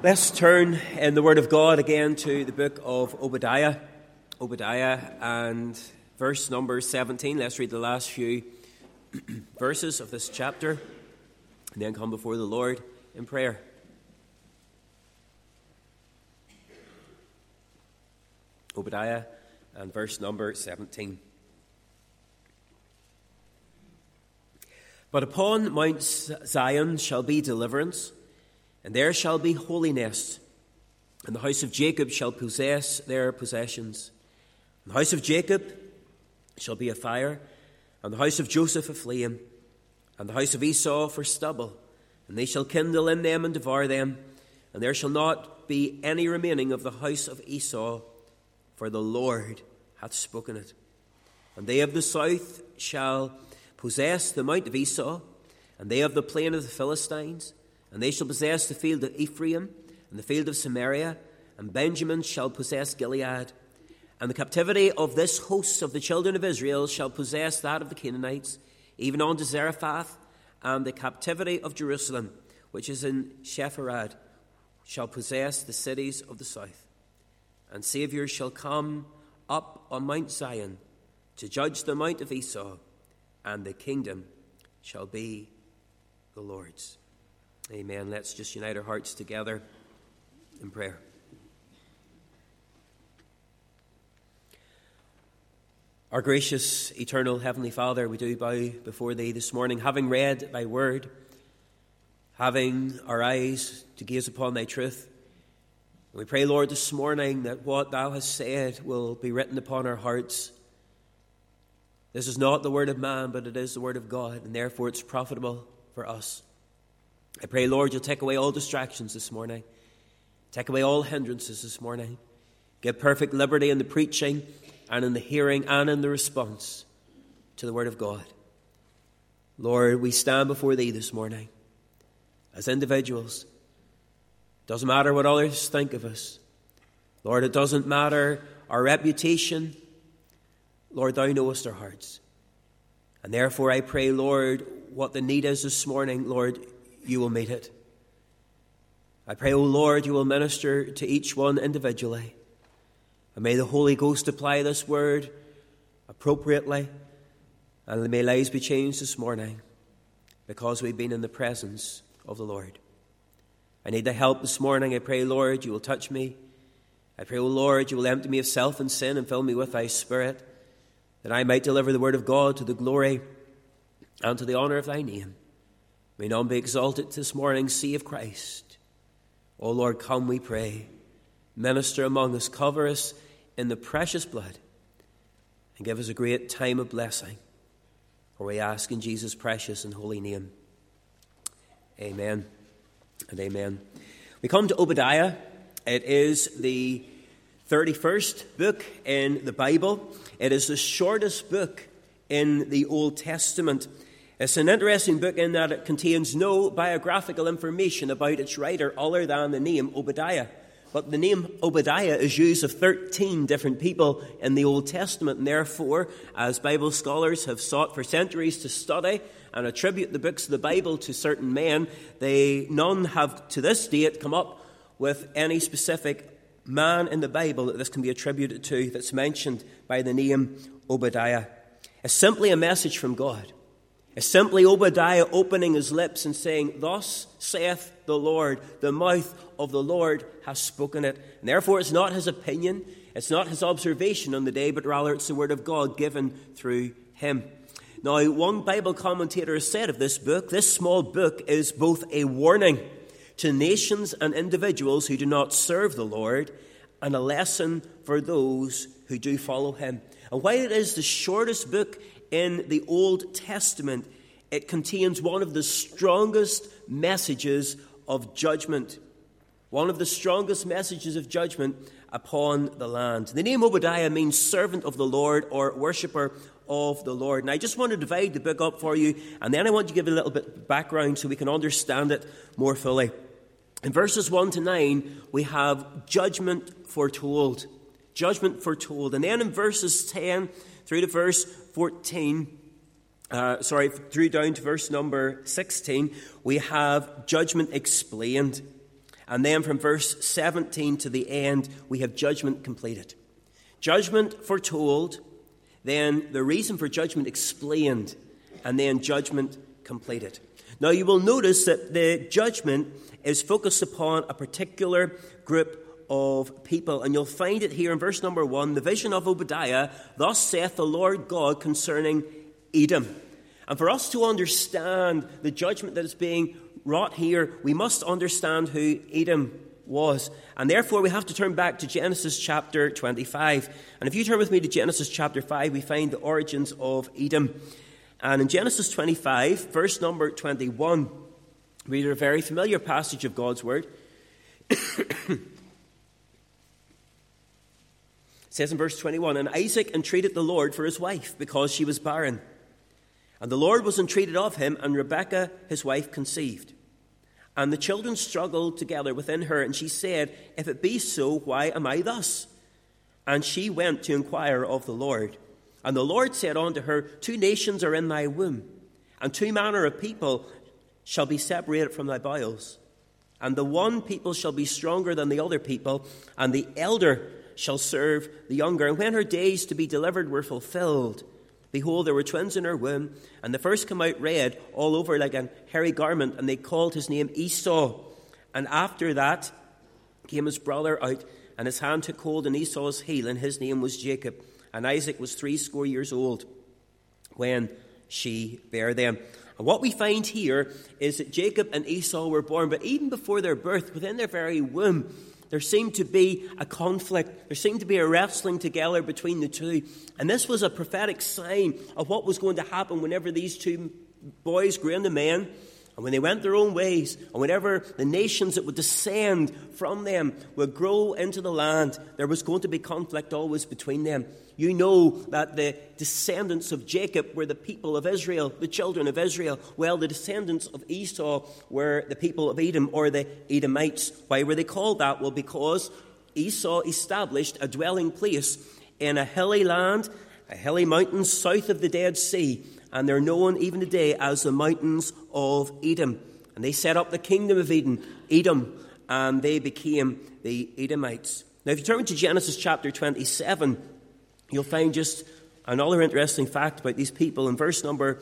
Let's turn in the Word of God again to the book of Obadiah. Obadiah and verse number 17. Let's read the last few verses of this chapter and then come before the Lord in prayer. Obadiah and verse number 17. But upon Mount Zion shall be deliverance, and there shall be holiness, and the house of Jacob shall possess their possessions. And the house of Jacob shall be a fire, and the house of Joseph a flame, and the house of Esau for stubble, and they shall kindle in them and devour them, and there shall not be any remaining of the house of Esau, for the Lord hath spoken it. And they of the south shall possess the mount of Esau, and they of the plain of the Philistines, and they shall possess the field of Ephraim, and the field of Samaria, and Benjamin shall possess Gilead. And the captivity of this host of the children of Israel shall possess that of the Canaanites, even unto Zarephath, and the captivity of Jerusalem, which is in Sepharad, shall possess the cities of the south. And Saviour shall come up on Mount Zion to judge the mount of Esau, and the kingdom shall be the Lord's. Amen. Let's just unite our hearts together in prayer. Our gracious, eternal Heavenly Father, we do bow before Thee this morning, having read Thy word, having our eyes to gaze upon Thy truth. And we pray, Lord, this morning that what Thou hast said will be written upon our hearts. This is not the word of man, but it is the word of God, and therefore it's profitable for us. I pray, Lord, You'll take away all distractions this morning. Take away all hindrances this morning. Give perfect liberty in the preaching and in the hearing and in the response to the word of God. Lord, we stand before Thee this morning as individuals. Doesn't matter what others think of us. Lord, it doesn't matter our reputation. Lord, Thou knowest our hearts. And therefore I pray, Lord, what the need is this morning, Lord, You will meet it. I pray, O Lord, You will minister to each one individually. And may the Holy Ghost apply this word appropriately. And may lives be changed this morning because we've been in the presence of the Lord. I need Thy help this morning. I pray, Lord, You will touch me. I pray, O Lord, You will empty me of self and sin and fill me with Thy Spirit, that I might deliver the word of God to the glory and to the honor of Thy name. May none be exalted this morning, save Christ. O Lord, come, we pray. Minister among us, cover us in the precious blood, and give us a great time of blessing. For we ask in Jesus' precious and holy name. Amen and amen. We come to Obadiah. It is the 31st book in the Bible. It is the shortest book in the Old Testament. It's an interesting book in that it contains no biographical information about its writer other than the name Obadiah. But the name Obadiah is used of 13 different people in the Old Testament, and therefore, as Bible scholars have sought for centuries to study and attribute the books of the Bible to certain men, none have to this date come up with any specific man in the Bible that this can be attributed to that's mentioned by the name Obadiah. It's simply a message from God. It's simply Obadiah opening his lips and saying, "Thus saith the Lord, the mouth of the Lord has spoken it." And therefore it's not his opinion, it's not his observation on the day, but rather it's the word of God given through him. Now, one Bible commentator has said of this book, this small book is both a warning to nations and individuals who do not serve the Lord, and a lesson for those who do follow him. And while it is the shortest book in the Old Testament, it contains one of the strongest messages of judgment. One of the strongest messages of judgment upon the land. The name Obadiah means servant of the Lord or worshipper of the Lord. And I just want to divide the book up for you, and then I want to give it a little bit of background so we can understand it more fully. In verses 1 to 9, we have judgment foretold. Judgment foretold. And then in verses 10 through to verse 14, through down to verse number 16, we have judgment explained. And then from verse 17 to the end, we have judgment completed. Judgment foretold, then the reason for judgment explained, and then judgment completed. Now you will notice that the judgment is focused upon a particular group of people. And you'll find it here in verse number 1, the vision of Obadiah, thus saith the Lord God concerning Edom. And for us to understand the judgment that is being wrought here, we must understand who Edom was. And therefore we have to turn back to Genesis chapter 25. And if you turn with me to Genesis chapter 5, we find the origins of Edom. And in Genesis 25, verse number 21, we read a very familiar passage of God's word. It says in verse 21, And Isaac entreated the Lord for his wife, because she was barren. And the Lord was entreated of him, and Rebekah his wife conceived. And the children struggled together within her, and she said, If it be so, why am I thus? And she went to inquire of the Lord. And the Lord said unto her, 2 nations are in thy womb, and 2 manner of people shall be separated from thy bowels. And the one people shall be stronger than the other people, and the elder shall serve the younger. And when her days to be delivered were fulfilled, behold, there were twins in her womb, and the first came out red all over like an hairy garment, and they called his name Esau. And after that came his brother out, and his hand took hold on Esau's heel, and his name was Jacob. And Isaac was 80 years old when she bare them. And what we find here is that Jacob and Esau were born, but even before their birth, within their very womb, there seemed to be a conflict. There seemed to be a wrestling together between the two. And this was a prophetic sign of what was going to happen whenever these 2 boys grew into men, and when they went their own ways, and whenever the nations that would descend from them would grow into the land, there was going to be conflict always between them. You know that the descendants of Jacob were the people of Israel, the children of Israel. Well, the descendants of Esau were the people of Edom, or the Edomites. Why were they called that? Well, because Esau established a dwelling place in a hilly land, a hilly mountain south of the Dead Sea. And they're known even today as the mountains of Edom. And they set up the kingdom of Edom, and they became the Edomites. Now, if you turn to Genesis chapter 27, you'll find just another interesting fact about these people in verse number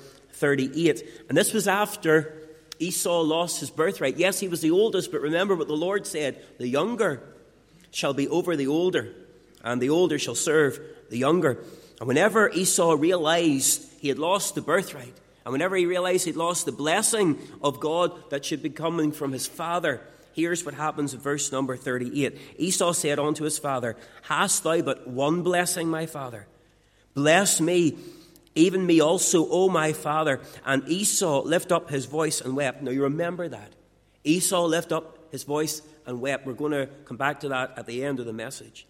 38. And this was after Esau lost his birthright. Yes, he was the oldest, but remember what the Lord said, the younger shall be over the older, and the older shall serve the younger. And whenever Esau realized he had lost the birthright, and whenever he realized he'd lost the blessing of God that should be coming from his father, here's what happens in verse number 38. Esau said unto his father, Hast thou but one blessing, my father? Bless me, even me also, O my father. And Esau lifted up his voice and wept. Now you remember that. Esau lifted up his voice and wept. We're going to come back to that at the end of the message.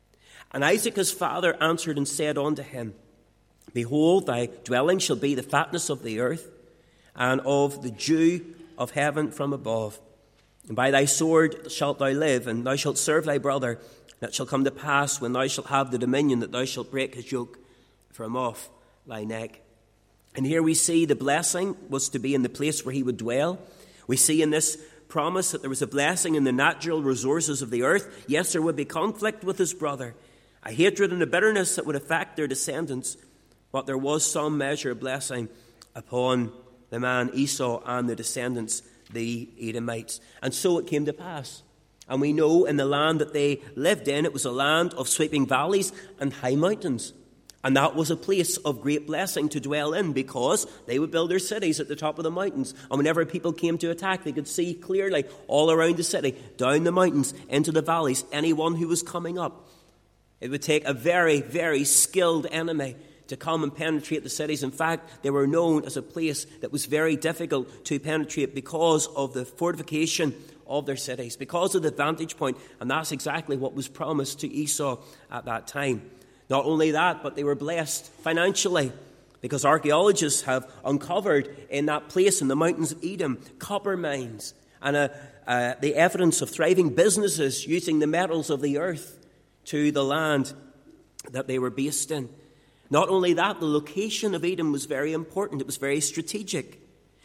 And Isaac his father answered and said unto him, Behold, thy dwelling shall be the fatness of the earth, and of the dew of heaven from above. And by thy sword shalt thou live, and thou shalt serve thy brother. And it shall come to pass, when thou shalt have the dominion, that thou shalt break his yoke from off thy neck. And here we see the blessing was to be in the place where he would dwell. We see in this promise that there was a blessing in the natural resources of the earth. Yes, there would be conflict with his brother, a hatred and a bitterness that would affect their descendants. But there was some measure of blessing upon the man Esau and the descendants, the Edomites. And so it came to pass. And we know in the land that they lived in, it was a land of sweeping valleys and high mountains. And that was a place of great blessing to dwell in, because they would build their cities at the top of the mountains. And whenever people came to attack, they could see clearly all around the city, down the mountains, into the valleys, anyone who was coming up. It would take a very, very skilled enemy to come and penetrate the cities. In fact, they were known as a place that was very difficult to penetrate because of the fortification of their cities, because of the vantage point. And that's exactly what was promised to Esau at that time. Not only that, but they were blessed financially, because archaeologists have uncovered in that place in the mountains of Edom copper mines and the evidence of thriving businesses using the metals of the earth to the land that they were based in. Not only that, the location of Edom was very important. It was very strategic.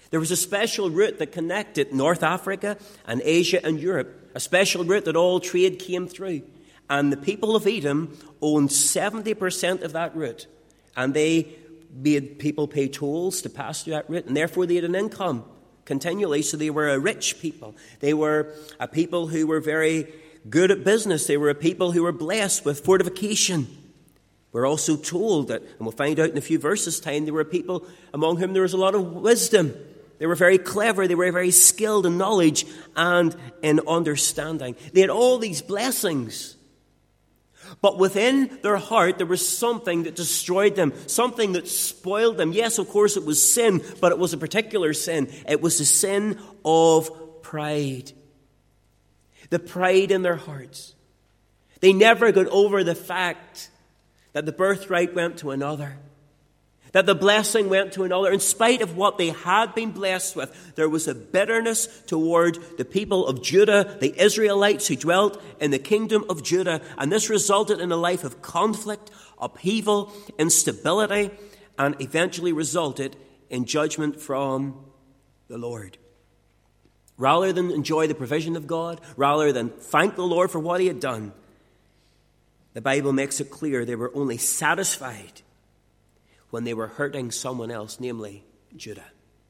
There was a special route that connected North Africa and Asia and Europe, a special route that all trade came through. And the people of Edom owned 70% of that route. And they made people pay tolls to pass through that route. And therefore they had an income continually. So they were a rich people. They were a people who were very good at business. They were a people who were blessed with fortification. We're also told that, and we'll find out in a few verses' time, there were people among whom there was a lot of wisdom. They were very clever. They were very skilled in knowledge and in understanding. They had all these blessings. But within their heart, there was something that destroyed them, something that spoiled them. Yes, of course, it was sin, but it was a particular sin. It was the sin of pride. The pride in their hearts. They never got over the fact that the birthright went to another, that the blessing went to another. In spite of what they had been blessed with, there was a bitterness toward the people of Judah, the Israelites who dwelt in the kingdom of Judah. And this resulted in a life of conflict, upheaval, instability, and eventually resulted in judgment from the Lord. Rather than enjoy the provision of God, rather than thank the Lord for what he had done, the Bible makes it clear they were only satisfied when they were hurting someone else, namely Judah.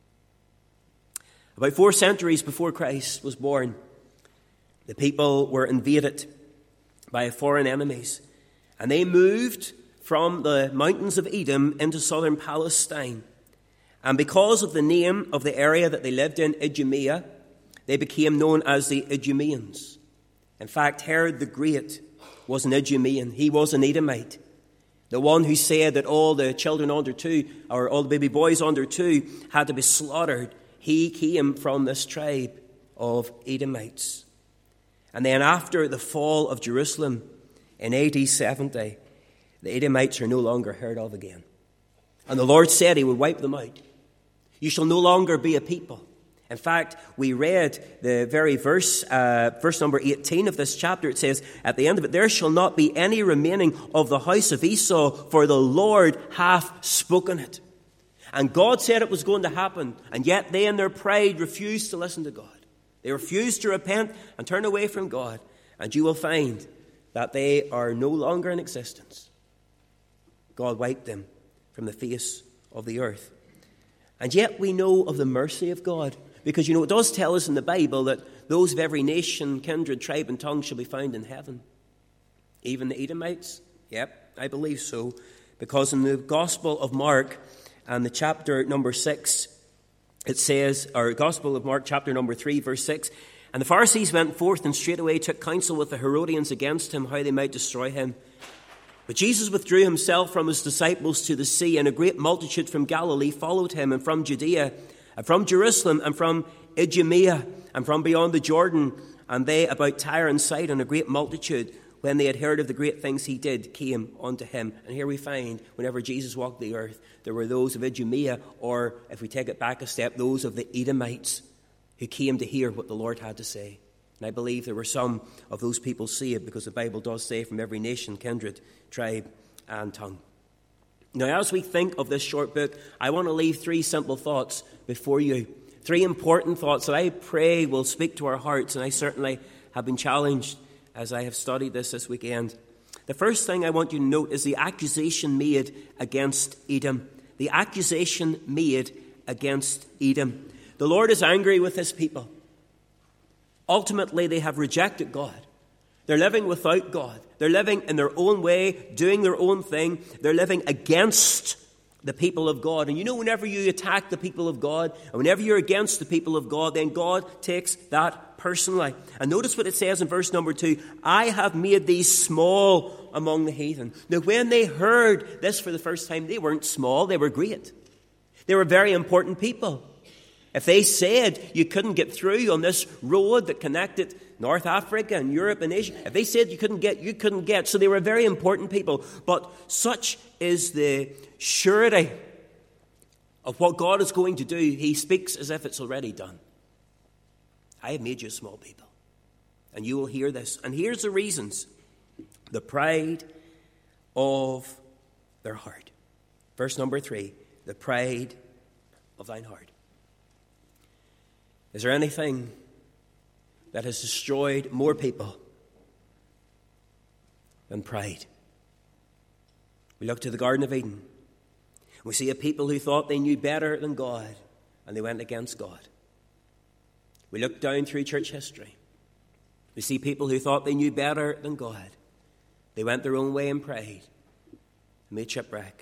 About 4 centuries before Christ was born, the people were invaded by foreign enemies, and they moved from the mountains of Edom into southern Palestine. And because of the name of the area that they lived in, Idumea, they became known as the Idumeans. In fact, Herod the Great was an Idumean. He was an Edomite. The one who said that all the children under 2, or all the baby boys under 2, had to be slaughtered. He came from this tribe of Edomites. And then after the fall of Jerusalem in AD 70, the Edomites are no longer heard of again. And the Lord said he would wipe them out. You shall no longer be a people. In fact, we read the very verse number 18 of this chapter. It says, at the end of it, there shall not be any remaining of the house of Esau, for the Lord hath spoken it. And God said it was going to happen, and yet they in their pride refused to listen to God. They refused to repent and turn away from God, and you will find that they are no longer in existence. God wiped them from the face of the earth. And yet we know of the mercy of God. Because, it does tell us in the Bible that those of every nation, kindred, tribe, and tongue shall be found in heaven. Even the Edomites? Yep, I believe so. Because in the Gospel of Mark, and the chapter number 6, it says, or Gospel of Mark, chapter number 3, verse 6, and the Pharisees went forth and straightway took counsel with the Herodians against him, how they might destroy him. But Jesus withdrew himself from his disciples to the sea, and a great multitude from Galilee followed him, and from Judea, and from Jerusalem, and from Idumea, and from beyond the Jordan, and they about Tyre and Sidon, a great multitude, when they had heard of the great things he did, came unto him. And here we find, whenever Jesus walked the earth, there were those of Idumea, or if we take it back a step, those of the Edomites, who came to hear what the Lord had to say. And I believe there were some of those people saved, because the Bible does say from every nation, kindred, tribe, and tongue. Now, as we think of this short book, I want to leave 3 simple thoughts before you. 3 important thoughts that I pray will speak to our hearts, and I certainly have been challenged as I have studied this weekend. The first thing I want you to note is the accusation made against Edom. The accusation made against Edom. The Lord is angry with his people. Ultimately, they have rejected God. They're living without God. They're living in their own way, doing their own thing. They're living against the people of God. And whenever you attack the people of God, and whenever you're against the people of God, then God takes that personally. And notice what it says in verse number 2. I have made these small among the heathen. Now, when they heard this for the first time, they weren't small, they were great. They were very important people. If they said you couldn't get through on this road that connected North Africa and Europe and Asia, if they said you couldn't get. So they were very important people. But such is the surety of what God is going to do. He speaks as if it's already done. I have made you a small people. And you will hear this. And here's the reasons. The pride of their heart. Verse number 3. The pride of thine heart. Is there anything that has destroyed more people than pride? We look to the Garden of Eden. We see a people who thought they knew better than God, and they went against God. We look down through church history. We see people who thought they knew better than God. They went their own way in pride and made shipwreck.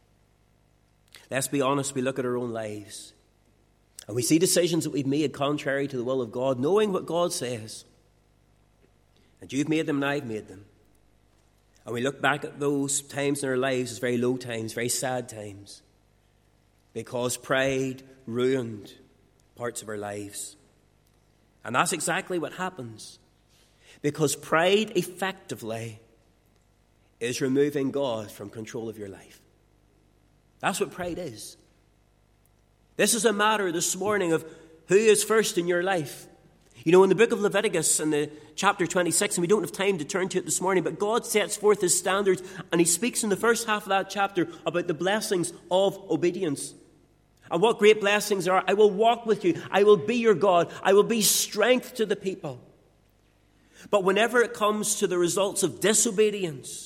Let's be honest, we look at our own lives and we see decisions that we've made contrary to the will of God, knowing what God says. And you've made them and I've made them. And we look back at those times in our lives as very low times, very sad times, because pride ruined parts of our lives. And that's exactly what happens. Because pride effectively is removing God from control of your life. That's what pride is. This is a matter this morning of who is first in your life. You know, in the book of Leviticus, in the chapter 26, and we don't have time to turn to it this morning, but God sets forth his standards, and he speaks in the first half of that chapter about the blessings of obedience. And what great blessings are. I will walk with you. I will be your God. I will be strength to the people. But whenever it comes to the results of disobedience,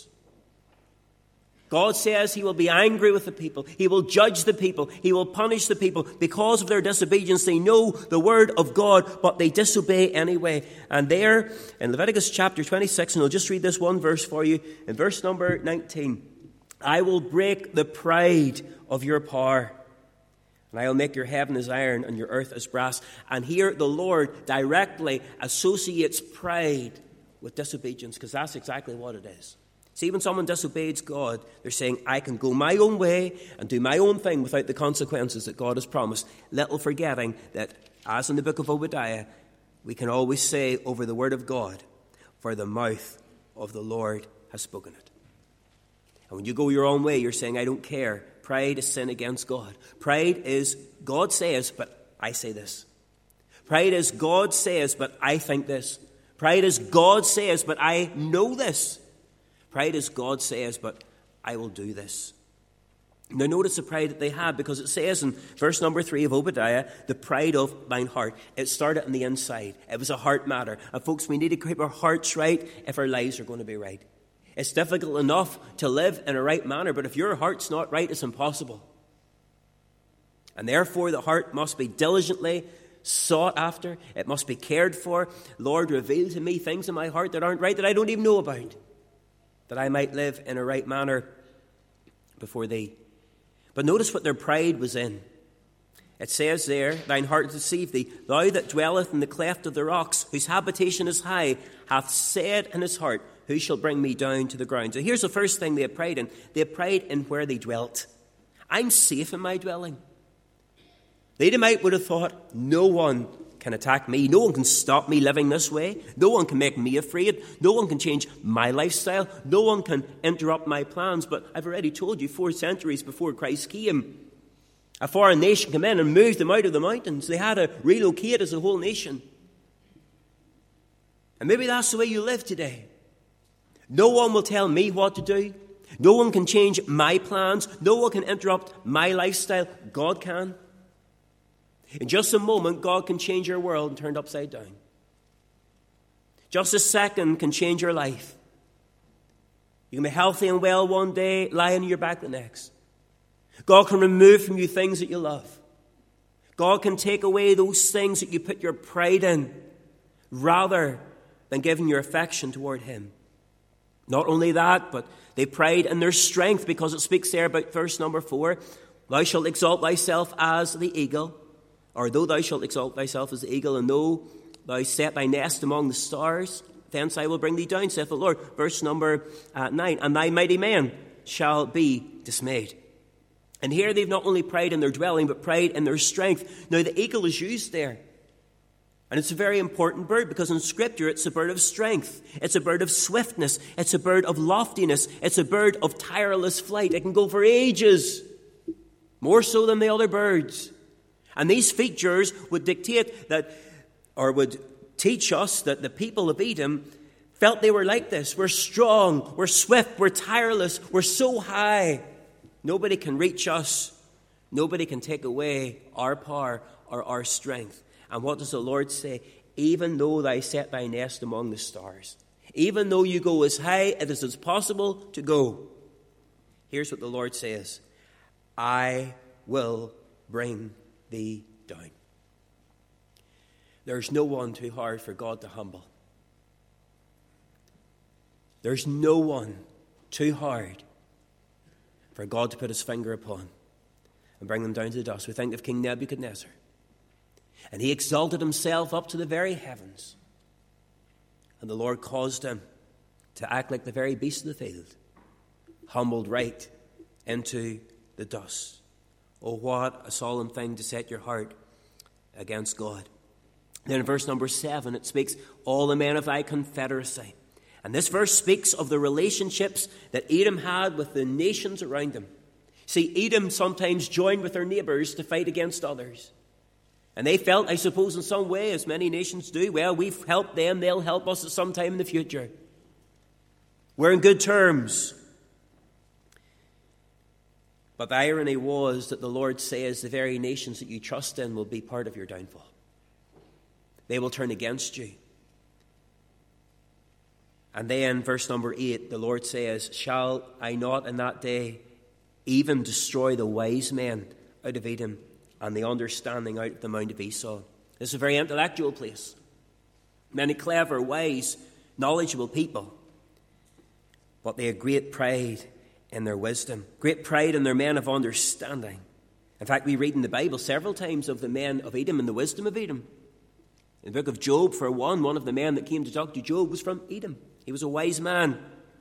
God says he will be angry with the people. He will judge the people. He will punish the people. Because of their disobedience, they know the word of God, but they disobey anyway. And there, in Leviticus chapter 26, and I'll just read this one verse for you, in verse number 19, I will break the pride of your power, and I will make your heaven as iron and your earth as brass. And here the Lord directly associates pride with disobedience, because that's exactly what it is. See, when someone disobeys God, they're saying, I can go my own way and do my own thing without the consequences that God has promised. Little forgetting that, as in the book of Obadiah, we can always say over the word of God, for the mouth of the Lord has spoken it. And when you go your own way, you're saying, I don't care. Pride is sin against God. Pride is, God says, but I say this. Pride is, God says, but I think this. Pride is, God says, but I know this. Pride is, God says, but I will do this. Now notice the pride that they had, because it says in verse number 3 of Obadiah, the pride of thine heart. It started on the inside. It was a heart matter. And folks, we need to keep our hearts right if our lives are going to be right. It's difficult enough to live in a right manner, but if your heart's not right, it's impossible. And therefore the heart must be diligently sought after. It must be cared for. Lord, reveal to me things in my heart that aren't right, that I don't even know about, that I might live in a right manner before thee. But notice what their pride was in. It says there, thine heart deceived thee. Thou that dwelleth in the cleft of the rocks, whose habitation is high, hath said in his heart, who shall bring me down to the ground? So here's the first thing they had pride in. They had pride in where they dwelt. I'm safe in my dwelling. The Edomite would have thought, no one can attack me. No one can stop me living this way. No one can make me afraid. No one can change my lifestyle. No one can interrupt my plans. But I've already told you, 4 centuries before Christ came, a foreign nation came in and moved them out of the mountains. They had to relocate as a whole nation. And maybe that's the way you live today. No one will tell me what to do. No one can change my plans. No one can interrupt my lifestyle. God can. In just a moment, God can change your world and turn it upside down. Just a second can change your life. You can be healthy and well one day, lying on your back the next. God can remove from you things that you love. God can take away those things that you put your pride in, rather than giving your affection toward Him. Not only that, but they pride in their strength, because it speaks there about verse number 4. Thou shalt exalt thyself as the eagle. Or though thou shalt exalt thyself as the eagle, and though thou set thy nest among the stars, thence I will bring thee down, saith the Lord. Verse number 9. And thy mighty men shall be dismayed. And here they've not only pride in their dwelling, but pride in their strength. Now the eagle is used there. And it's a very important bird, because in Scripture it's a bird of strength. It's a bird of swiftness. It's a bird of loftiness. It's a bird of tireless flight. It can go for ages, more so than the other birds. And these features would dictate that, or would teach us that the people of Edom felt they were like this. We're strong, we're swift, we're tireless, we're so high. Nobody can reach us. Nobody can take away our power or our strength. And what does the Lord say? Even though thou set thy nest among the stars, even though you go as high as it is possible to go, here's what the Lord says: I will bring thee down. There's no one too hard for God to humble. There's no one too hard for God to put his finger upon and bring them down to the dust. We think of King Nebuchadnezzar. And he exalted himself up to the very heavens. And the Lord caused him to act like the very beast of the field, humbled right into the dust. Oh, what a solemn thing to set your heart against God. Then in verse number 7, it speaks, all the men of thy confederacy. And this verse speaks of the relationships that Edom had with the nations around them. See, Edom sometimes joined with their neighbours to fight against others. And they felt, I suppose, in some way, as many nations do, well, we've helped them, they'll help us at some time in the future. We're in good terms. But the irony was that the Lord says the very nations that you trust in will be part of your downfall. They will turn against you. And then, verse number 8, the Lord says, shall I not in that day even destroy the wise men out of Edom and the understanding out of the Mount of Esau? This is a very intellectual place. Many clever, wise, knowledgeable people. But they had great pride in their wisdom, great pride in their men of understanding. In fact, we read in the Bible several times of the men of Edom and the wisdom of Edom. In the book of Job, for one of the men that came to talk to Job was from Edom. He was a wise man.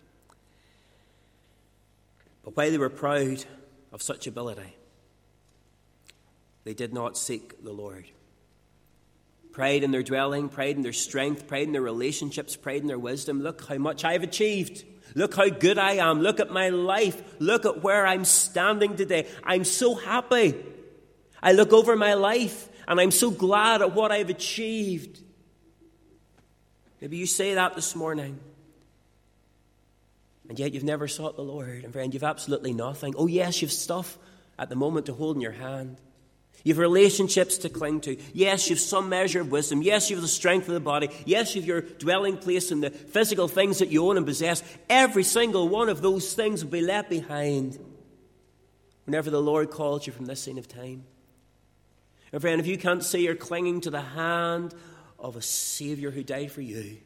But while they were proud of such ability, they did not seek the Lord. Pride in their dwelling, pride in their strength, pride in their relationships, pride in their wisdom. Look how much I've achieved. Look how good I am. Look at my life. Look at where I'm standing today. I'm so happy. I look over my life and I'm so glad at what I've achieved. Maybe you say that this morning. And yet you've never sought the Lord. And friend, you've absolutely nothing. Oh yes, you've stuff at the moment to hold in your hand. You've relationships to cling to. Yes, you've some measure of wisdom. Yes, you've the strength of the body. Yes, you've your dwelling place and the physical things that you own and possess. Every single one of those things will be left behind whenever the Lord calls you from this scene of time. And friend, if you can't say you're clinging to the hand of a Saviour who died for you,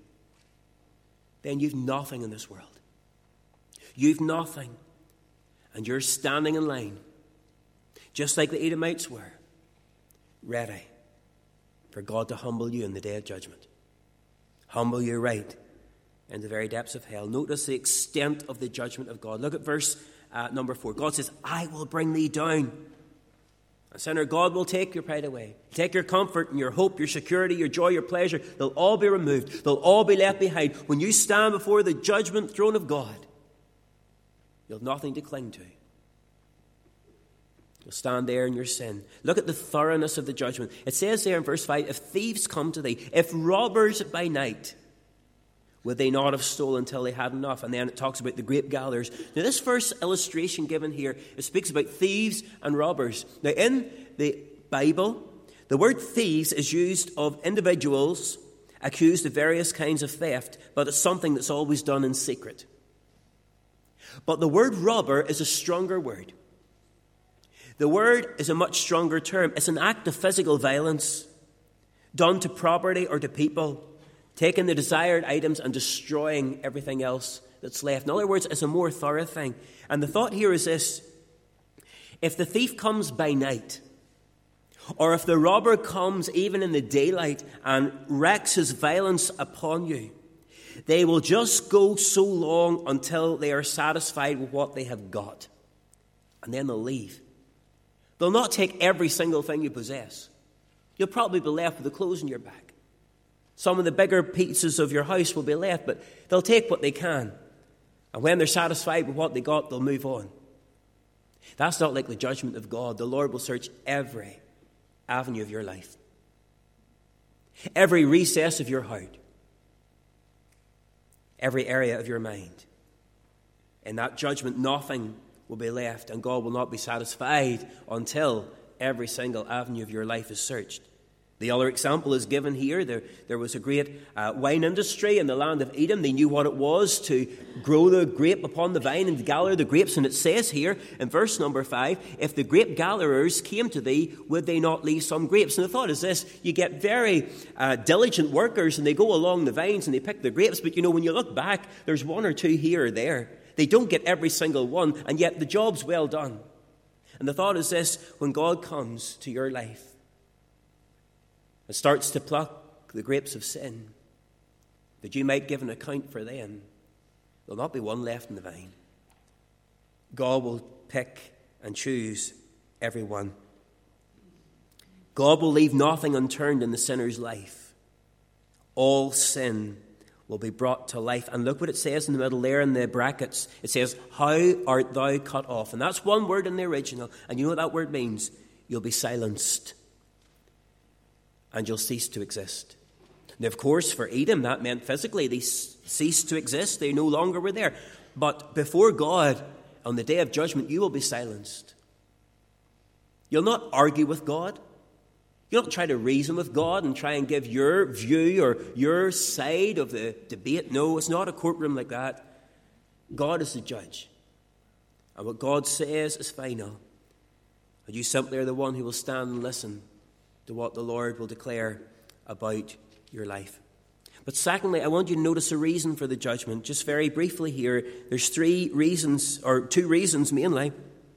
then you've nothing in this world. You've nothing. And you're standing in line, just like the Edomites were, ready for God to humble you in the day of judgment. Humble you right in the very depths of hell. Notice the extent of the judgment of God. Look at verse number 4. God says, I will bring thee down. And sinner, God will take your pride away. Take your comfort and your hope, your security, your joy, your pleasure. They'll all be removed. They'll all be left behind. When you stand before the judgment throne of God, you'll have nothing to cling to. You'll stand there in your sin. Look at the thoroughness of the judgment. It says there in verse 5, if thieves come to thee, if robbers by night, would they not have stolen till they had enough? And then it talks about the grape gatherers. Now this first illustration given here, it speaks about thieves and robbers. Now in the Bible, the word thieves is used of individuals accused of various kinds of theft, but it's something that's always done in secret. But the word robber is a stronger word. The word is a much stronger term. It's an act of physical violence done to property or to people, taking the desired items and destroying everything else that's left. In other words, it's a more thorough thing. And the thought here is this: if the thief comes by night, or if the robber comes even in the daylight and wreaks his violence upon you, they will just go so long until they are satisfied with what they have got. And then they'll leave. They'll not take every single thing you possess. You'll probably be left with the clothes in your back. Some of the bigger pieces of your house will be left, but they'll take what they can. And when they're satisfied with what they got, they'll move on. That's not like the judgment of God. The Lord will search every avenue of your life, every recess of your heart, every area of your mind. In that judgment, nothing will be left, and God will not be satisfied until every single avenue of your life is searched The other example is given here. There was a great wine industry in the land of Edom. They knew what it was to grow the grape upon the vine and to gather the grapes. And it says here in verse number 5, if the grape gatherers came to thee, would they not leave some grapes? And the thought is this: you get very diligent workers and they go along the vines and they pick the grapes. But when you look back, there's one or two here or there. They don't get every single one, and yet the job's well done. And the thought is this: when God comes to your life, and starts to pluck the grapes of sin, that you might give an account for them, there'll not be one left in the vine. God will pick and choose everyone. God will leave nothing unturned in the sinner's life. All sin will be brought to life. And look what it says in the middle there in the brackets. It says, how art thou cut off? And that's one word in the original. And you know what that word means? You'll be silenced. And you'll cease to exist. Now, of course, for Edom, that meant physically they ceased to exist. They no longer were there. But before God, on the day of judgment, you will be silenced. You'll not argue with God. You'll not try to reason with God and try and give your view or your side of the debate. No, it's not a courtroom like that. God is the judge. And what God says is final. And you simply are the one who will stand and listen to what the Lord will declare about your life. But secondly, I want you to notice a reason for the judgment. Just very briefly here, there's two reasons mainly.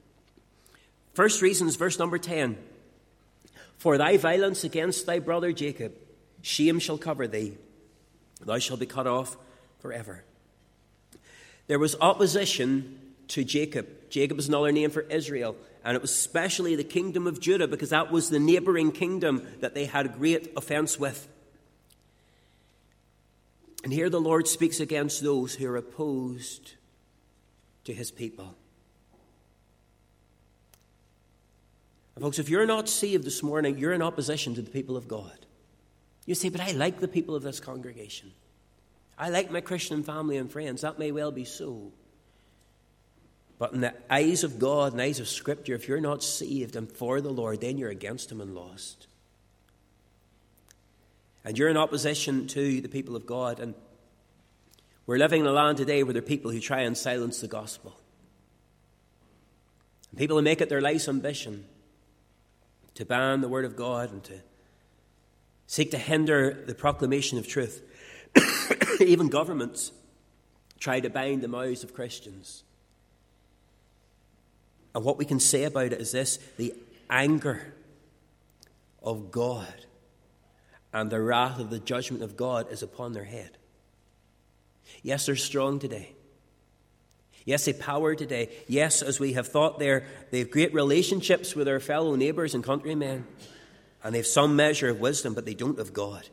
First reason is verse number 10. For thy violence against thy brother Jacob, shame shall cover thee. Thou shalt be cut off forever. There was opposition to Jacob. Jacob is another name for Israel. And it was especially the kingdom of Judah, because that was the neighboring kingdom that they had a great offense with. And here the Lord speaks against those who are opposed to his people. And folks, if you're not saved this morning, you're in opposition to the people of God. You say, but I like the people of this congregation. I like my Christian family and friends. That may well be so. But in the eyes of God and eyes of Scripture, if you're not saved and for the Lord, then you're against him and lost. And you're in opposition to the people of God. And we're living in a land today where there are people who try and silence the gospel. And people who make it their life's ambition to ban the word of God and to seek to hinder the proclamation of truth. Even governments try to bind the mouths of Christians. And what we can say about it is this: the anger of God and the wrath of the judgment of God is upon their head. Yes, they're strong today. Yes, they power today. Yes, as we have thought there, they have great relationships with their fellow neighbours and countrymen. And they have some measure of wisdom, but they don't have God.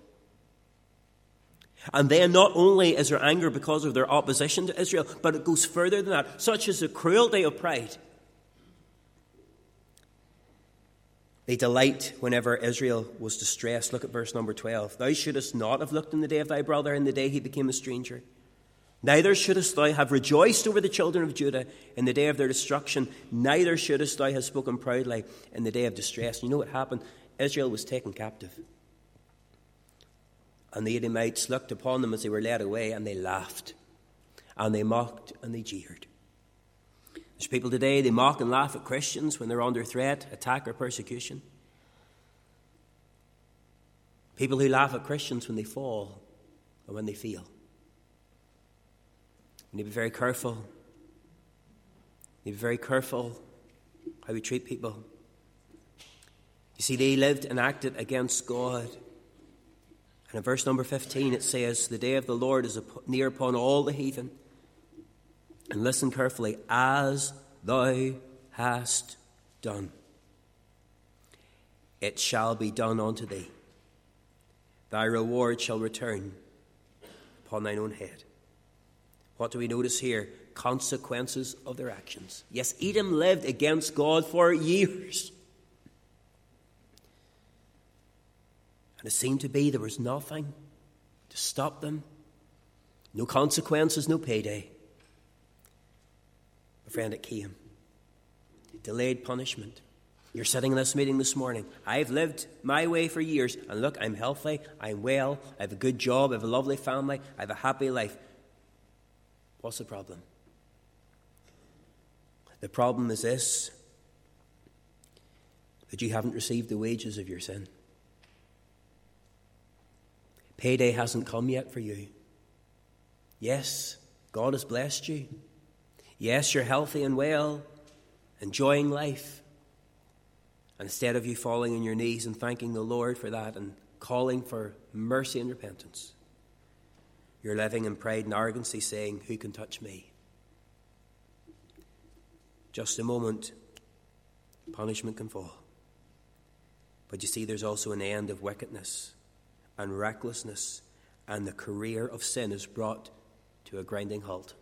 And then not only is there anger because of their opposition to Israel, but it goes further than that. Such is the cruelty of pride. They delight whenever Israel was distressed. Look at verse number 12. Thou shouldest not have looked in the day of thy brother, in the day he became a stranger. Neither shouldest thou have rejoiced over the children of Judah in the day of their destruction. Neither shouldest thou have spoken proudly in the day of distress. You know what happened? Israel was taken captive. And the Edomites looked upon them as they were led away, and they laughed. And they mocked and they jeered. There's people today, they mock and laugh at Christians when they're under threat, attack, or persecution. People who laugh at Christians when they fall or when they fail. We need to be very careful. We need to be very careful how we treat people. You see, they lived and acted against God. And in verse number 15 it says, the day of the Lord is near upon all the heathen. And listen carefully, as thou hast done, it shall be done unto thee. Thy reward shall return upon thine own head. What do we notice here? Consequences of their actions. Yes, Edom lived against God for years. And it seemed to be there was nothing to stop them. No consequences, no payday. But friend, it came. Delayed punishment. You're sitting in this meeting this morning. I've lived my way for years, and look, I'm healthy, I'm well, I have a good job, I have a lovely family, I have a happy life. What's the problem? The problem is this, that you haven't received the wages of your sin. Payday hasn't come yet for you. Yes, God has blessed you. Yes, you're healthy and well, enjoying life. And instead of you falling on your knees and thanking the Lord for that and calling for mercy and repentance, you're living in pride and arrogancy, saying, who can touch me? Just a moment, punishment can fall. But you see, there's also an end of wickedness and recklessness, and the career of sin is brought to a grinding halt.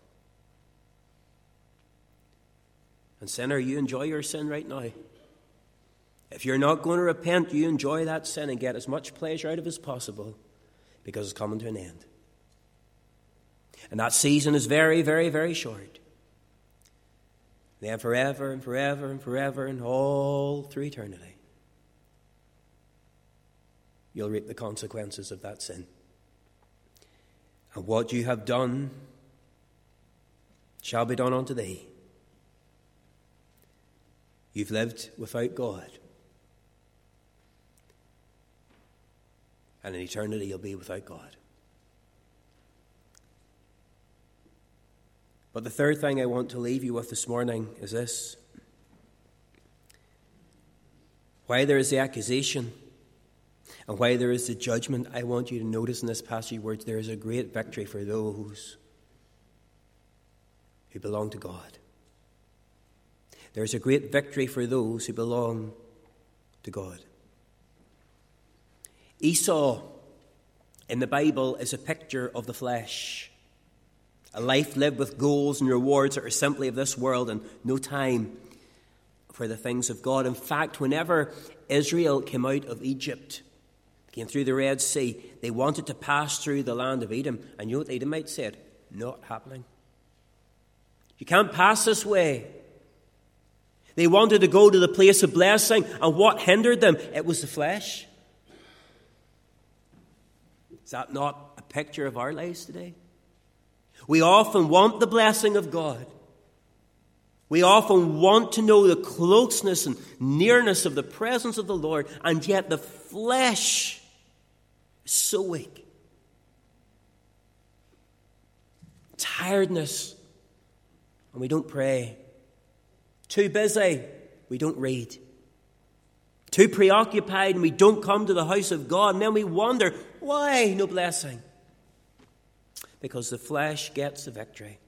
And sinner, you enjoy your sin right now. If you're not going to repent, you enjoy that sin and get as much pleasure out of it as possible, because it's coming to an end. And that season is very, very, very short. Then forever and forever and forever and all through eternity, you'll reap the consequences of that sin. And what you have done shall be done unto thee. You've lived without God. And in eternity you'll be without God. But the third thing I want to leave you with this morning is this. Why there is the accusation and why there is the judgment, I want you to notice in this passage of words, there is a great victory for those who belong to God. There is a great victory for those who belong to God. Esau in the Bible is a picture of the flesh. A life lived with goals and rewards that are simply of this world and no time for the things of God. In fact, whenever Israel came out of Egypt, came through the Red Sea, they wanted to pass through the land of Edom. And you know what the Edomites said? Not happening. You can't pass this way. They wanted to go to the place of blessing, and what hindered them? It was the flesh. Is that not a picture of our lives today? We often want the blessing of God. We often want to know the closeness and nearness of the presence of the Lord, and yet the flesh is so weak. Tiredness, and we don't pray. Too busy, we don't read. Too preoccupied, and we don't come to the house of God. And then we wonder, why no blessing? Because the flesh gets the victory.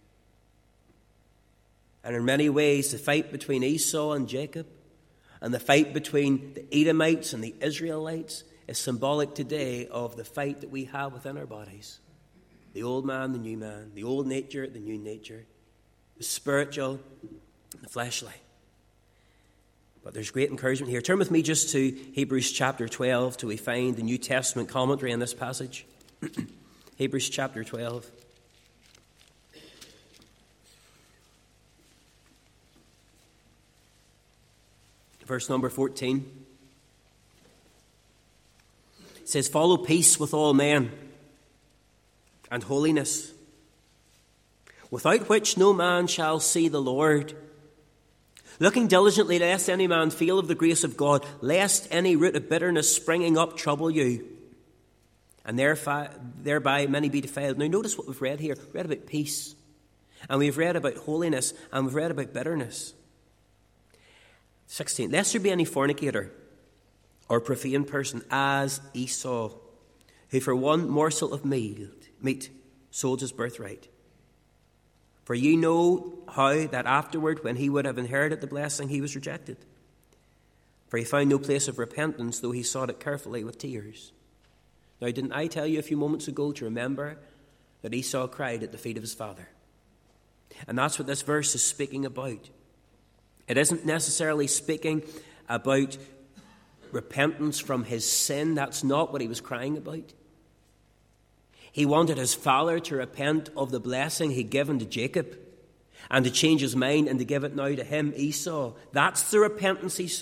And in many ways, the fight between Esau and Jacob, and the fight between the Edomites and the Israelites, is symbolic today of the fight that we have within our bodies. The old man, the new man, the old nature, the new nature, the spiritual, the fleshly. But there's great encouragement here. Turn with me just to Hebrews chapter 12 till we find the New Testament commentary on this passage. Hebrews chapter 12. Verse number 14. It says, "Follow peace with all men and holiness, without which no man shall see the Lord. Looking diligently, lest any man fail of the grace of God, lest any root of bitterness springing up trouble you, and thereby many be defiled." Now notice what we've read here. We've read about peace, and we've read about holiness, and we've read about bitterness. 16. "Lest there be any fornicator or profane person as Esau, who for one morsel of meat sold his birthright. For you know how that afterward, when he would have inherited the blessing, he was rejected. For he found no place of repentance, though he sought it carefully with tears." Now, didn't I tell you a few moments ago to remember that Esau cried at the feet of his father? And that's what this verse is speaking about. It isn't necessarily speaking about repentance from his sin. That's not what he was crying about. He wanted his father to repent of the blessing he'd given to Jacob and to change his mind and to give it now to him, Esau. That's the repentance he sought.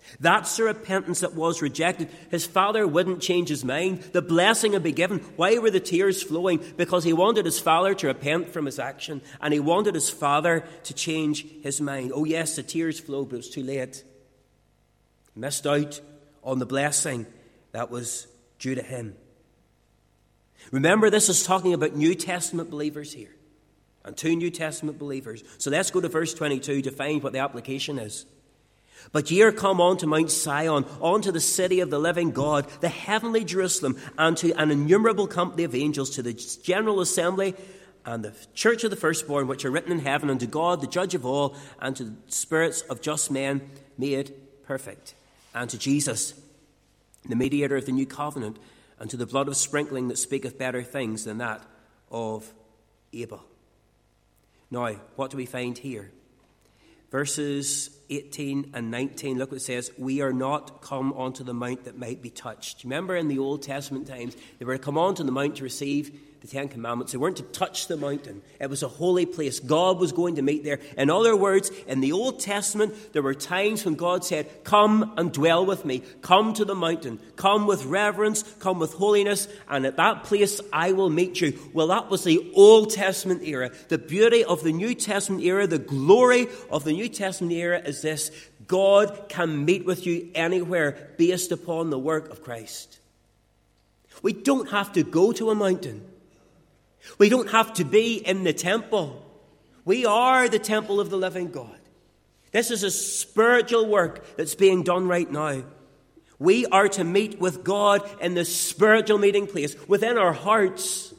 That's the repentance that was rejected. His father wouldn't change his mind. The blessing would be given. Why were the tears flowing? Because he wanted his father to repent from his action, and he wanted his father to change his mind. Oh yes, the tears flowed, but it was too late. He missed out on the blessing that was due to him. Remember, this is talking about New Testament believers here, and 2 New Testament believers. So let's go to verse 22 to find what the application is. But ye are come unto Mount Sion, unto the city of the living God, the heavenly Jerusalem, and to an innumerable company of angels, to the general assembly and the church of the firstborn, which are written in heaven, unto God, the judge of all, and to the spirits of just men made perfect, and to Jesus, the mediator of the new covenant, and to the blood of sprinkling that speaketh better things than that of Abel. Now, what do we find here? Verses 18 and 19, look what it says. We are not come onto the mount that might be touched. Remember in the Old Testament times, they were to come onto the mount to receive the 10 Commandments. They weren't to touch the mountain. It was a holy place. God was going to meet there. In other words, in the Old Testament, there were times when God said, come and dwell with me. Come to the mountain. Come with reverence. Come with holiness. And at that place, I will meet you. Well, that was the Old Testament era. The beauty of the New Testament era, the glory of the New Testament era is this. God can meet with you anywhere based upon the work of Christ. We don't have to go to a mountain. We don't have to be in the temple. We are the temple of the living God. This is a spiritual work that's being done right now. We are to meet with God in the spiritual meeting place, within our hearts.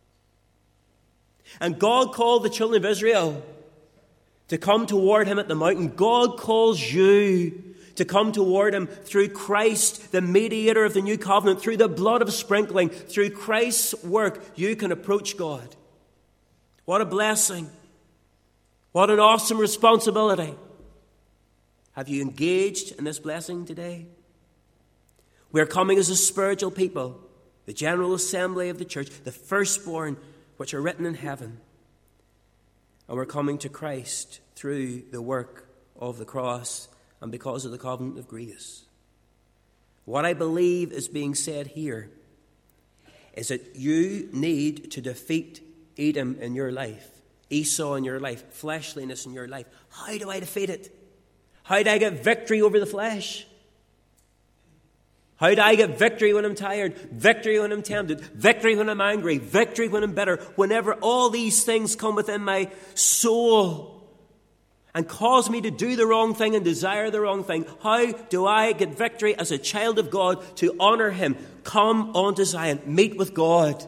And God called the children of Israel to come toward him at the mountain. God calls you to come toward him through Christ, the mediator of the new covenant, through the blood of sprinkling, through Christ's work, you can approach God. What a blessing. What an awesome responsibility. Have you engaged in this blessing today? We're coming as a spiritual people, the general assembly of the church, the firstborn, which are written in heaven. And we're coming to Christ through the work of the cross and because of the covenant of grace. What I believe is being said here is that you need to defeat Edom in your life, Esau in your life, fleshliness in your life. How do I defeat it? How do I get victory over the flesh? How do I get victory when I'm tired? Victory when I'm tempted? Victory when I'm angry? Victory when I'm bitter? Whenever all these things come within my soul and cause me to do the wrong thing and desire the wrong thing, how do I get victory as a child of God to honor him? Come onto Zion. Meet with God.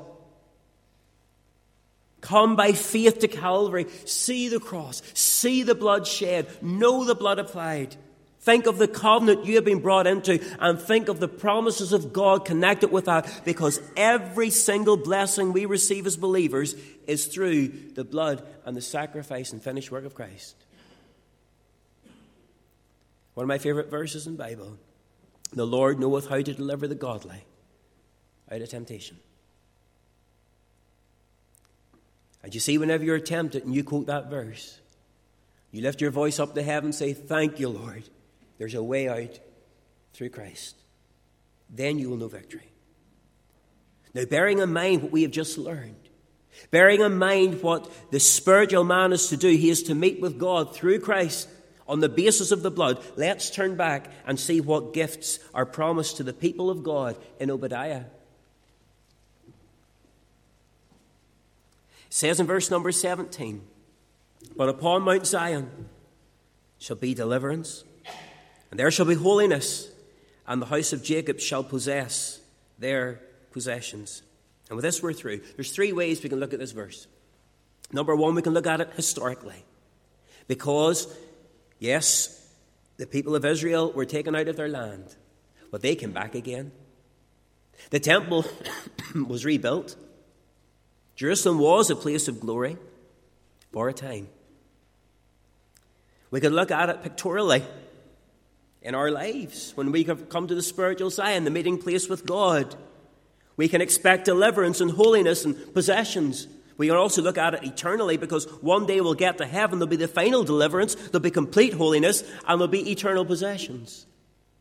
Come by faith to Calvary. See the cross. See the blood shed. Know the blood applied. Think of the covenant you have been brought into, and think of the promises of God connected with that, because every single blessing we receive as believers is through the blood and the sacrifice and finished work of Christ. One of my favorite verses in the Bible. The Lord knoweth how to deliver the godly out of temptation. And you see, whenever you're tempted and you quote that verse, you lift your voice up to heaven and say, thank you, Lord. There's a way out through Christ. Then you will know victory. Now, bearing in mind what we have just learned, bearing in mind what the spiritual man is to do, he is to meet with God through Christ on the basis of the blood. Let's turn back and see what gifts are promised to the people of God in Obadiah. It says in verse number 17, but upon Mount Zion shall be deliverance, and there shall be holiness, and the house of Jacob shall possess their possessions. And with this we're through. There's three ways we can look at this verse. Number one, we can look at it historically. Because, yes, the people of Israel were taken out of their land, but they came back again. The temple was rebuilt. Jerusalem was a place of glory for a time. We could look at it pictorially in our lives. When we come to the spiritual Zion, the meeting place with God, we can expect deliverance and holiness and possessions. We can also look at it eternally, because one day we'll get to heaven. There'll be the final deliverance, there'll be complete holiness, and there'll be eternal possessions.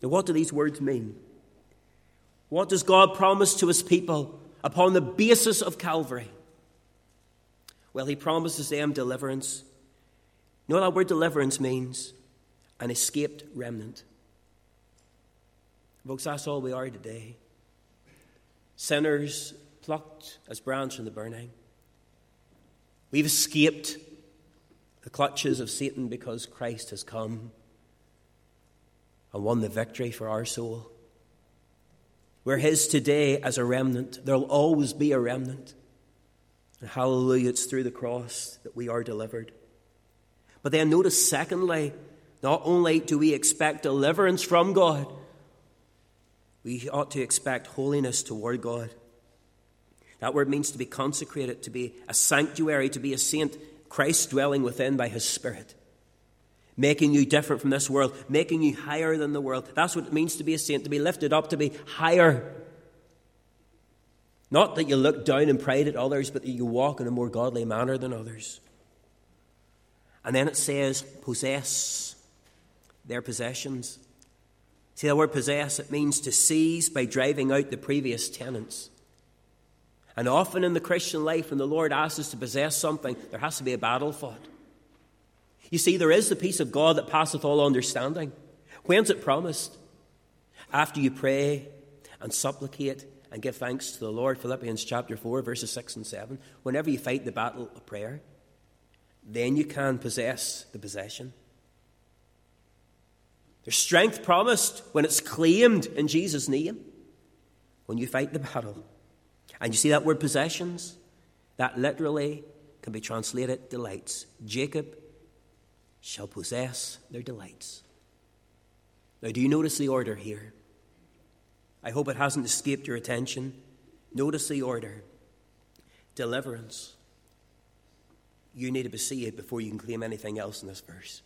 Now, what do these words mean? What does God promise to his people upon the basis of Calvary? Well, he promises them deliverance. You know what that word deliverance means? An escaped remnant. Folks, that's all we are today. Sinners plucked as branch from the burning. We've escaped the clutches of Satan because Christ has come and won the victory for our soul. We're his today as a remnant. There'll always be a remnant. And hallelujah, it's through the cross that we are delivered. But then notice, secondly, not only do we expect deliverance from God, we ought to expect holiness toward God. That word means to be consecrated, to be a sanctuary, to be a saint, Christ dwelling within by his Spirit, making you different from this world, making you higher than the world. That's what it means to be a saint, to be lifted up, to be higher. Not that you look down and pride at others, but that you walk in a more godly manner than others. And then it says, possess their possessions. See, the word possess, it means to seize by driving out the previous tenants. And often in the Christian life, when the Lord asks us to possess something, there has to be a battle fought. You see, there is the peace of God that passeth all understanding. When's it promised? After you pray and supplicate and give thanks to the Lord. Philippians chapter 4, verses 6 and 7. Whenever you fight the battle of prayer, then you can possess the possession. There's strength promised when it's claimed in Jesus' name. When you fight the battle. And you see that word possessions? That literally can be translated delights. Jacob shall possess their delights. Now, do you notice the order here? I hope it hasn't escaped your attention. Notice the order. Deliverance. You need to be saved before you can claim anything else in this verse.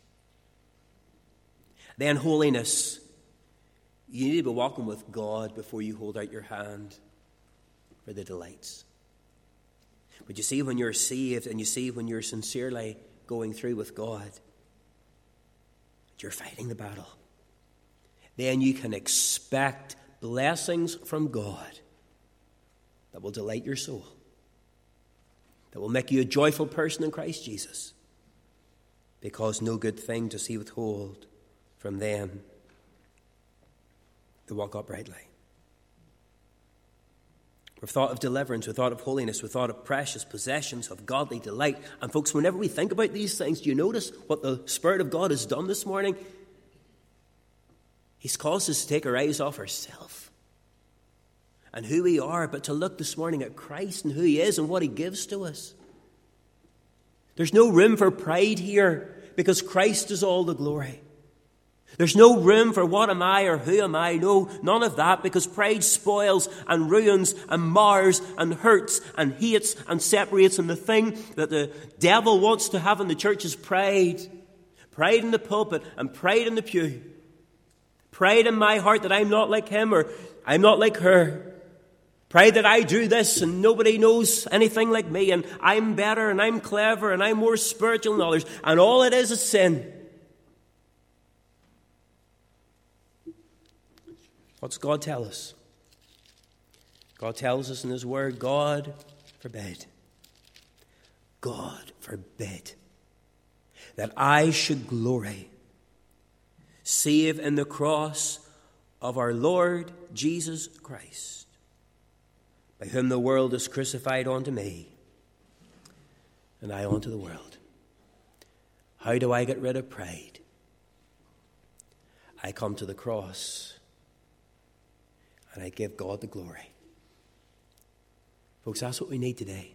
Then holiness. You need to be walking with God before you hold out your hand for the delights. But you see, when you're saved and you see when you're sincerely going through with God, you're fighting the battle, then you can expect blessings from God that will delight your soul, that will make you a joyful person in Christ Jesus, because no good thing does he withhold from them that walk uprightly. We've thought of deliverance, we've thought of holiness, we've thought of precious possessions, of godly delight. And folks, whenever we think about these things, do you notice what the Spirit of God has done this morning? He's caused us to take our eyes off ourselves and who we are, but to look this morning at Christ and who he is and what he gives to us. There's no room for pride here because Christ is all the glory. There's no room for what am I or who am I. No, none of that, because pride spoils and ruins and mars and hurts and hates and separates. And the thing that the devil wants to have in the church is pride. Pride in the pulpit and pride in the pew. Pride in my heart that I'm not like him or I'm not like her. Pride that I do this and nobody knows anything like me and I'm better and I'm clever and I'm more spiritual than others. And all it is sin. What's God tell us? God tells us in his word, God forbid. God forbid that I should glory save in the cross of our Lord Jesus Christ, by whom the world is crucified unto me, and I unto the world. How do I get rid of pride? I come to the cross and I give God the glory. Folks, that's what we need today.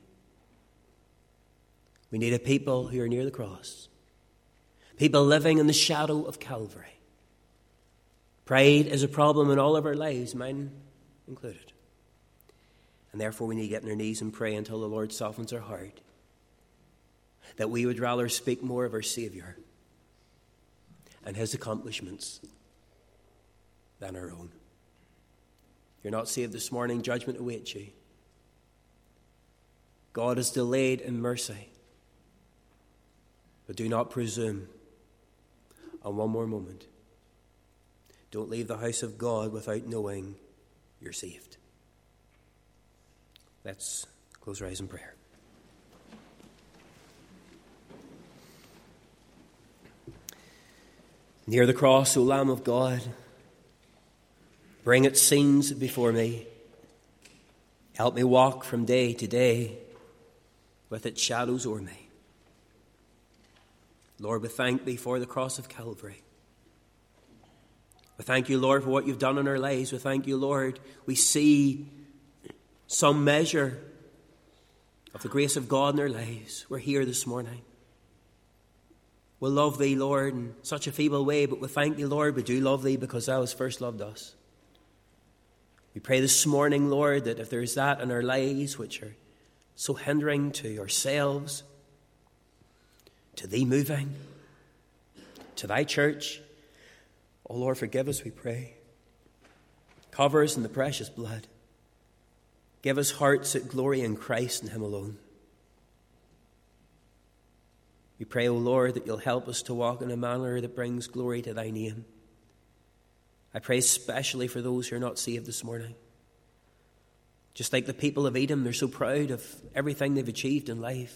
We need a people who are near the cross. People living in the shadow of Calvary. Pride is a problem in all of our lives, mine included. And therefore we need to get on our knees and pray until the Lord softens our heart. That we would rather speak more of our Saviour and his accomplishments than our own. If you're not saved this morning, judgment awaits you. God is delayed in mercy. But do not presume on one more moment. Don't leave the house of God without knowing you're saved. Let's close our eyes in prayer. Near the cross, O Lamb of God, bring its scenes before me. Help me walk from day to day with its shadows o'er me. Lord, we thank thee for the cross of Calvary. We thank you, Lord, for what you've done in our lives. We thank you, Lord, we see some measure of the grace of God in our lives. We're here this morning. We love thee, Lord, in such a feeble way, but we thank thee, Lord, we do love thee because thou hast first loved us. We pray this morning, Lord, that if there is that in our lives which are so hindering to ourselves, to thee moving, to thy church, oh Lord, forgive us, we pray. Cover us in the precious blood. Give us hearts that glory in Christ and him alone. We pray, O Lord, that you'll help us to walk in a manner that brings glory to thy name. I pray especially for those who are not saved this morning. Just like the people of Edom, they're so proud of everything they've achieved in life.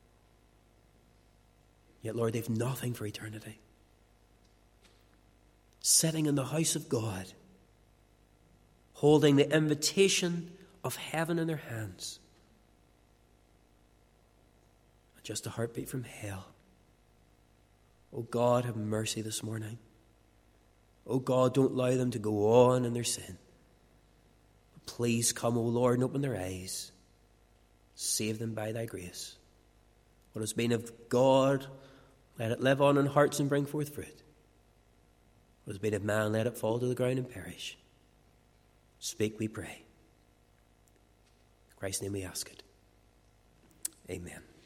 Yet, Lord, they've nothing for eternity. Sitting in the house of God, holding the invitation of heaven in their hands. Just a heartbeat from hell. Oh God, have mercy this morning. Oh God, don't allow them to go on in their sin. But please come, O Lord, and open their eyes. Save them by thy grace. What has been of God, let it live on in hearts and bring forth fruit. What has been of man, let it fall to the ground and perish. Speak, we pray. In Christ's name we ask it. Amen.